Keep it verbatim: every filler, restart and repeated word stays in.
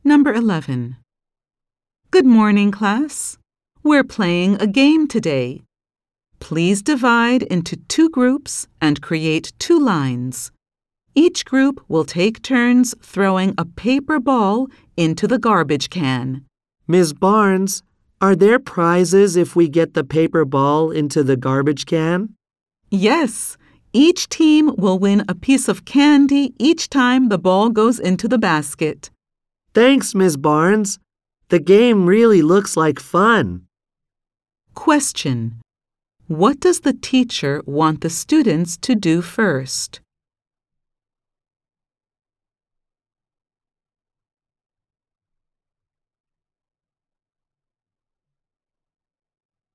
Number eleven. Good morning, class. We're playing a game today. Please divide into two groups and create two lines. Each group will take turns throwing a paper ball into the garbage can. Miz Barnes, are there prizes if we get the paper ball into the garbage can? Yes, each team will win a piece of candy each time the ball goes into the basket. Thanks, Miz Barnes. The game really looks like fun. Question: what does the teacher want the students to do first?